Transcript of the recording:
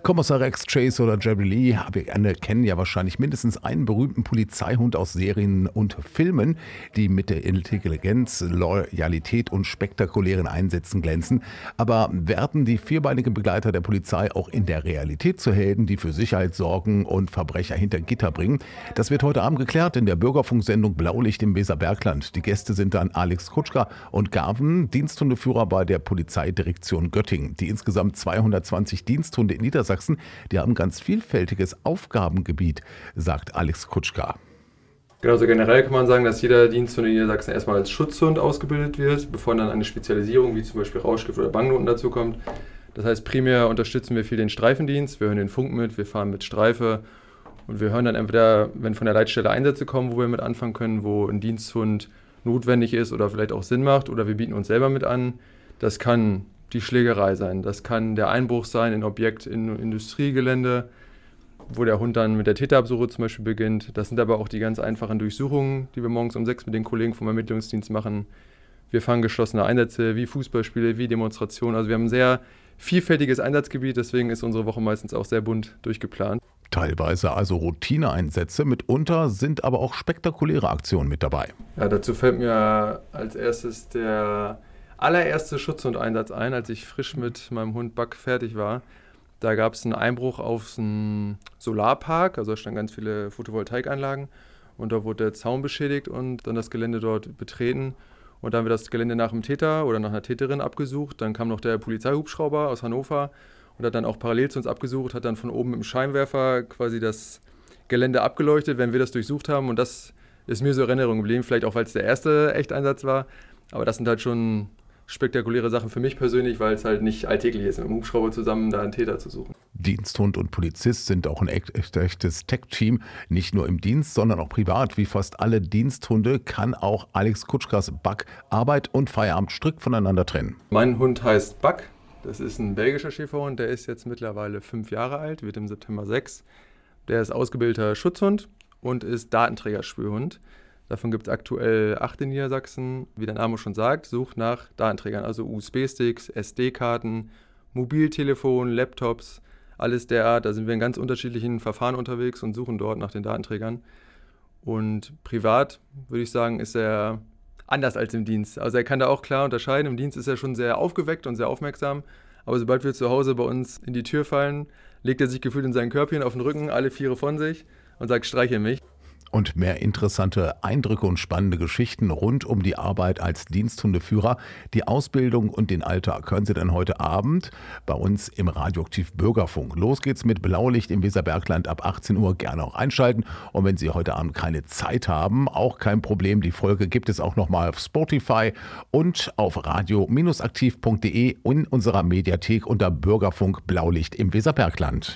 Kommissar Rex, Chase oder Jerry Lee, wir alle kennen ja wahrscheinlich mindestens einen berühmten Polizeihund aus Serien und Filmen, die mit der Intelligenz, Loyalität und spektakulären Einsätzen glänzen. Aber werden die vierbeinigen Begleiter der Polizei auch in der Realität zu Helden, die für Sicherheit sorgen und Verbrecher hinter Gitter bringen? Das wird heute Abend geklärt in der Bürgerfunksendung Blaulicht im Weserbergland. Die Gäste sind dann Alex Kutschka und Garven, Diensthundeführer bei der Polizeidirektion Göttingen. Die insgesamt 220 Diensthunde in Niedersachsen, die haben ein ganz vielfältiges Aufgabengebiet, sagt Alex Kutschka. Genau, so generell kann man sagen, dass jeder Diensthund in Niedersachsen erstmal als Schutzhund ausgebildet wird, bevor dann eine Spezialisierung wie zum Beispiel Rauschgift oder Bangnoten dazu kommt. Das heißt, primär unterstützen wir viel den Streifendienst, wir hören den Funk mit, wir fahren mit Streife und wir hören dann entweder, wenn von der Leitstelle Einsätze kommen, wo wir mit anfangen können, wo ein Diensthund notwendig ist oder vielleicht auch Sinn macht, oder wir bieten uns selber mit an. Das kann die Schlägerei sein, das kann der Einbruch sein in Objekt, in Industriegelände, wo der Hund dann mit der Täterabsuche zum Beispiel beginnt. Das sind aber auch die ganz einfachen Durchsuchungen, die wir morgens um 6 mit den Kollegen vom Ermittlungsdienst machen. Wir fahren geschlossene Einsätze wie Fußballspiele, wie Demonstrationen. Also wir haben ein sehr vielfältiges Einsatzgebiet, deswegen ist unsere Woche meistens auch sehr bunt durchgeplant. Teilweise also Routineeinsätze, mitunter sind aber auch spektakuläre Aktionen mit dabei. Ja, dazu fällt mir als erstes der allererste Schutzhundeinsatz ein, als ich frisch mit meinem Hund Buck fertig war. Da gab es einen Einbruch auf einen Solarpark, also da standen ganz viele Photovoltaikanlagen und da wurde der Zaun beschädigt und dann das Gelände dort betreten. Und dann haben wir das Gelände nach einem Täter oder nach einer Täterin abgesucht. Dann kam noch der Polizeihubschrauber aus Hannover und hat dann auch parallel zu uns abgesucht, hat dann von oben mit dem Scheinwerfer quasi das Gelände abgeleuchtet, wenn wir das durchsucht haben. Und das ist mir so in Erinnerung geblieben, vielleicht auch, weil es der erste Echteinsatz war. Aber das sind halt schon spektakuläre Sachen für mich persönlich, weil es halt nicht alltäglich ist, mit dem Hubschrauber zusammen da einen Täter zu suchen. Diensthund und Polizist sind auch ein echtes Tech-Team, nicht nur im Dienst, sondern auch privat. Wie fast alle Diensthunde kann auch Alex Kutschkas Buck Arbeit und Feierabend strikt voneinander trennen. Mein Hund heißt Buck, das ist ein belgischer Schäferhund, der ist jetzt mittlerweile 5 Jahre alt, wird im September 6. Der ist ausgebildeter Schutzhund und ist Datenträgerspürhund. Davon gibt es aktuell 8 in Niedersachsen. Wie der Name schon sagt, sucht nach Datenträgern, also USB-Sticks, SD-Karten, Mobiltelefon, Laptops, alles derart. Da sind wir in ganz unterschiedlichen Verfahren unterwegs und suchen dort nach den Datenträgern. Und privat, würde ich sagen, ist er anders als im Dienst. Also er kann da auch klar unterscheiden. Im Dienst ist er schon sehr aufgeweckt und sehr aufmerksam. Aber sobald wir zu Hause bei uns in die Tür fallen, legt er sich gefühlt in sein Körbchen auf den Rücken, alle 4 von sich und sagt, streiche mich. Und mehr interessante Eindrücke und spannende Geschichten rund um die Arbeit als Diensthundeführer, die Ausbildung und den Alltag hören Sie dann heute Abend bei uns im Radioaktiv Bürgerfunk. Los geht's mit Blaulicht im Weserbergland ab 18 Uhr. Gerne auch einschalten. Und wenn Sie heute Abend keine Zeit haben, auch kein Problem. Die Folge gibt es auch nochmal auf Spotify und auf radio-aktiv.de in unserer Mediathek unter Bürgerfunk Blaulicht im Weserbergland.